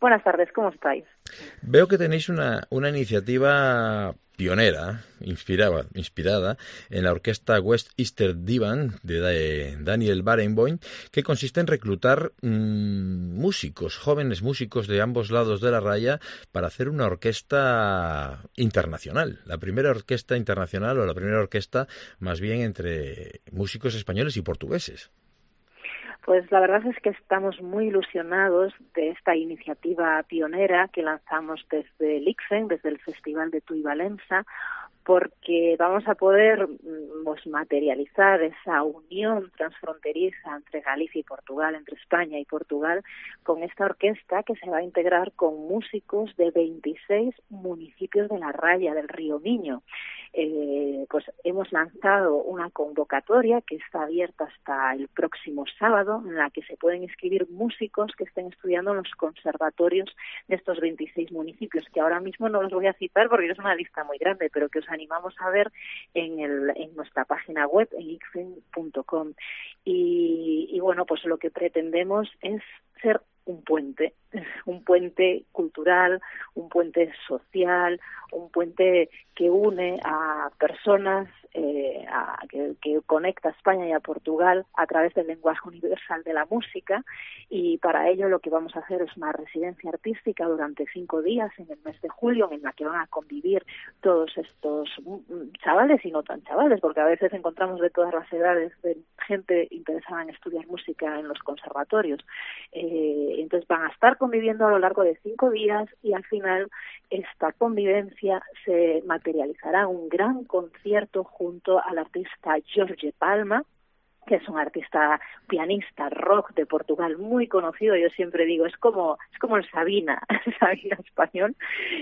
Buenas tardes, ¿cómo estáis? Veo que tenéis una iniciativa pionera, inspirada en la orquesta West Easter Divan de Daniel Barenboim, que consiste en reclutar músicos, jóvenes músicos de ambos lados de la raya, para hacer una orquesta internacional. La primera orquesta internacional, o la primera orquesta más bien entre músicos españoles y portugueses. Pues la verdad es que estamos muy ilusionados de esta iniciativa pionera que lanzamos desde el ICFEN, desde el Festival de Tui Valença, porque vamos a poder materializar esa unión transfronteriza entre Galicia y Portugal, entre España y Portugal, con esta orquesta que se va a integrar con músicos de 26 municipios de la raya del Río Miño. Pues hemos lanzado una convocatoria que está abierta hasta el próximo sábado, en la que se pueden inscribir músicos que estén estudiando en los conservatorios de estos 26 municipios, que ahora mismo no los voy a citar porque es una lista muy grande, pero que os animamos a ver en nuestra página web, en icfen.com. Y bueno, pues lo que pretendemos es ser un puente cultural, un puente social, un puente que une a personas, que conecta a España y a Portugal a través del lenguaje universal de la música, y para ello lo que vamos a hacer es una residencia artística durante 5 días en el mes de julio, en la que van a convivir todos estos chavales y no tan chavales, porque a veces encontramos de todas las edades de gente interesada en estudiar música en los conservatorios. Entonces van a estar conviviendo a lo largo de 5 días, y al final esta convivencia se materializará en un gran concierto junto al artista Jorge Palma, que es un artista pianista rock de Portugal muy conocido. Yo siempre digo, es como el Sabina, Sabina español,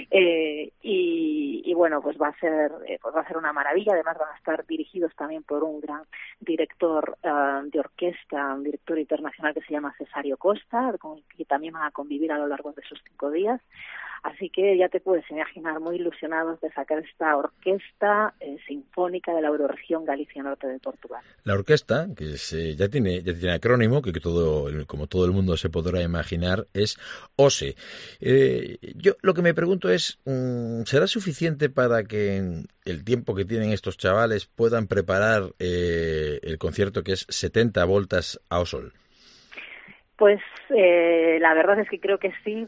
y bueno, pues va a ser una maravilla. Además van a estar dirigidos también por un gran director de orquesta, un director internacional que se llama Cesario Costa, con el que también van a convivir a lo largo de esos 5 días. Así que ya te puedes imaginar muy ilusionados de sacar esta orquesta sinfónica de la Eurorregión Galicia Norte de Portugal. La orquesta, que ya tiene acrónimo, que como todo el mundo se podrá imaginar, es OSE. Yo lo que me pregunto es, ¿será suficiente para que en el tiempo que tienen estos chavales puedan preparar el concierto, que es 70 voltas ao sol? Pues la verdad es que creo que sí.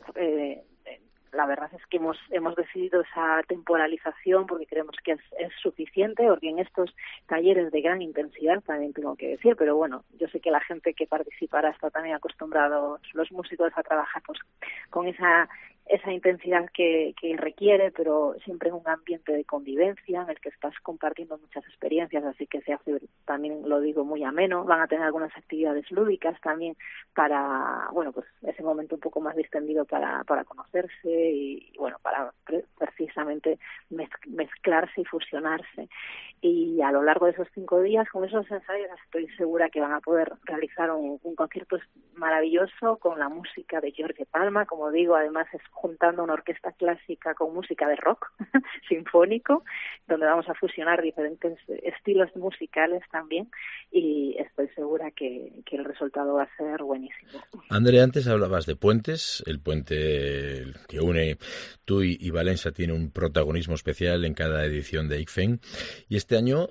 La verdad es que hemos decidido esa temporalización porque creemos que es suficiente, porque en estos talleres de gran intensidad, también tengo que decir, pero bueno, yo sé que la gente que participará está también acostumbrado, los músicos, a trabajar pues con esa intensidad que requiere, pero siempre en un ambiente de convivencia en el que estás compartiendo muchas experiencias, así que se hace, también lo digo, muy ameno. Van a tener algunas actividades lúdicas también para, bueno, pues ese momento un poco más distendido para conocerse y bueno, para precisamente mezclarse y fusionarse. Y a lo largo de esos 5 días, con esos ensayos, estoy segura que van a poder realizar un concierto maravilloso con la música de Jorge Palma. Como digo, además es juntando una orquesta clásica con música de rock sinfónico, donde vamos a fusionar diferentes estilos musicales también, y estoy segura que el resultado va a ser buenísimo. André, antes hablabas de puentes. El puente que une Tui y Valença tiene un protagonismo especial en cada edición de ICFEN, y este año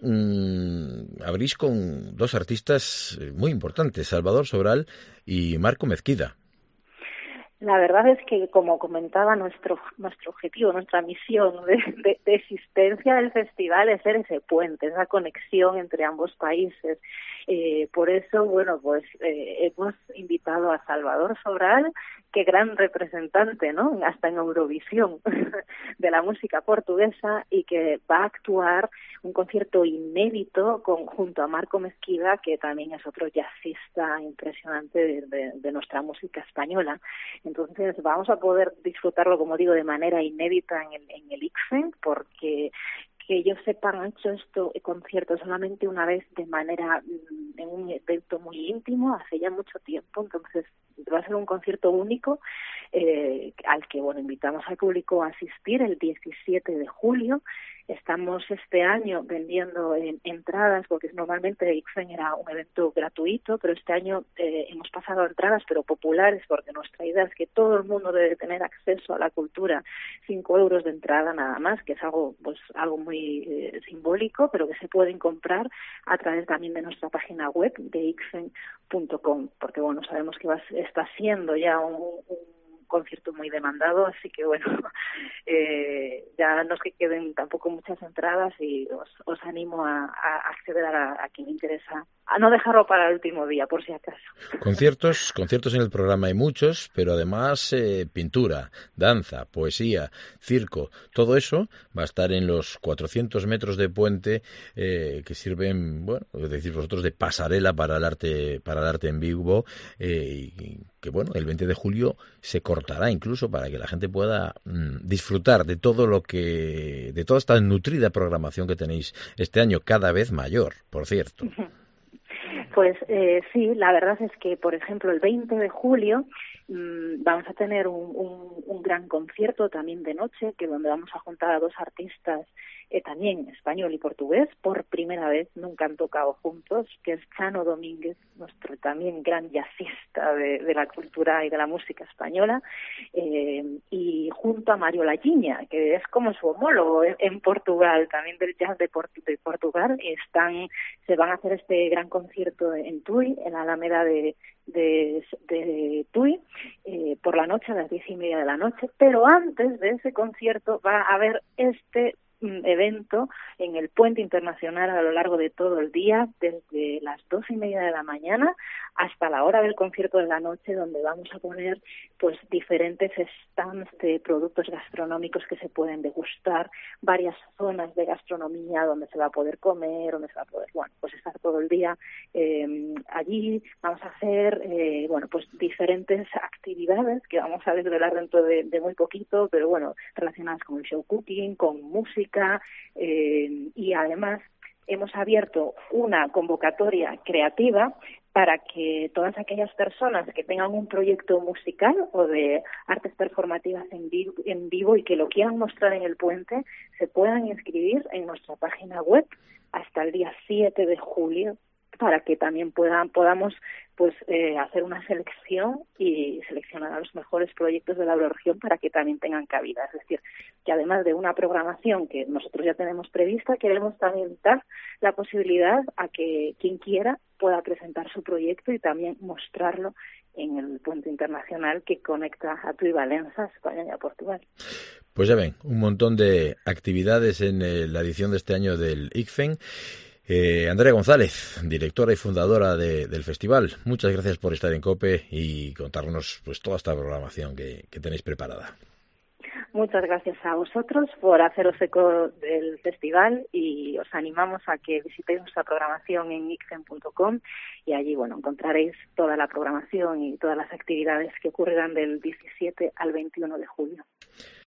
abrís con 2 artistas muy importantes, Salvador Sobral y Marco Mezquida. La verdad es que, como comentaba, nuestro objetivo, nuestra misión de existencia del festival es ser ese puente, esa conexión entre ambos países. Por eso, bueno, pues hemos invitado a Salvador Sobral, que gran representante, ¿no?, hasta en Eurovisión de la música portuguesa, y que va a actuar un concierto inédito junto a Marco Mezquida, que también es otro jazzista impresionante de nuestra música española. Entonces vamos a poder disfrutarlo, como digo, de manera inédita en el ICFEN, porque que ellos sepan, han hecho concierto solamente una vez de manera, en un evento muy íntimo, hace ya mucho tiempo. Entonces va a ser un concierto único al que, bueno, invitamos al público a asistir el 17 de julio Estamos este año vendiendo entradas, porque normalmente ICFEN era un evento gratuito, pero este año hemos pasado a entradas, pero populares, porque nuestra idea es que todo el mundo debe tener acceso a la cultura. 5 euros de entrada nada más, que es algo muy simbólico, pero que se pueden comprar a través también de nuestra página web de icfen.com, porque bueno, sabemos que está siendo ya un concierto muy demandado, así que bueno, ya no es que queden tampoco muchas entradas y os animo a acceder a quien le interesa, a no dejarlo para el último día, por si acaso. Conciertos en el programa hay muchos, pero además pintura, danza, poesía, circo, todo eso va a estar en los 400 metros de puente que sirven, bueno, es decir, vosotros de pasarela para el arte en vivo, y que bueno, el 20 de julio se cortará incluso para que la gente pueda disfrutar de de toda esta nutrida programación que tenéis este año, cada vez mayor, por cierto. Pues sí, la verdad es que, por ejemplo, el 20 de julio vamos a tener un gran concierto también de noche, que donde vamos a juntar a 2 artistas también español y portugués, por primera vez, nunca han tocado juntos, que es Chano Domínguez, nuestro también gran jazzista de la cultura y de la música española, y junto a Mario Lagiña, que es como su homólogo en Portugal, también del jazz de Portugal, se van a hacer este gran concierto en Tui, en la Alameda de Tui, por la noche, a las 10:30 de la noche, pero antes de ese concierto va a haber este evento en el Puente Internacional a lo largo de todo el día, desde las 2:30 de la mañana hasta la hora del concierto de la noche, donde vamos a poner pues diferentes stands de productos gastronómicos que se pueden degustar, varias zonas de gastronomía donde se va a poder comer, donde se va a poder, bueno, pues estar todo el día allí. Vamos a hacer, pues diferentes actividades que vamos a desvelar dentro de muy poquito, pero bueno, relacionadas con el show cooking, con música, y además hemos abierto una convocatoria creativa para que todas aquellas personas que tengan un proyecto musical o de artes performativas en vivo y que lo quieran mostrar en el puente, se puedan inscribir en nuestra página web hasta el día 7 de julio, para que también podamos hacer una selección y seleccionar a los mejores proyectos de la región para que también tengan cabida. Es decir, que además de una programación que nosotros ya tenemos prevista, queremos también dar la posibilidad a que quien quiera pueda presentar su proyecto y también mostrarlo en el puente internacional que conecta a Tui Valença, España y a Portugal. Pues ya ven, un montón de actividades en la edición de este año del ICFEN. Andrea González, directora y fundadora del festival, muchas gracias por estar en COPE y contarnos pues toda esta programación que tenéis preparada. Muchas gracias a vosotros por haceros eco del festival y os animamos a que visitéis nuestra programación en icfen.com y allí encontraréis toda la programación y todas las actividades que ocurrirán del 17 al 21 de julio.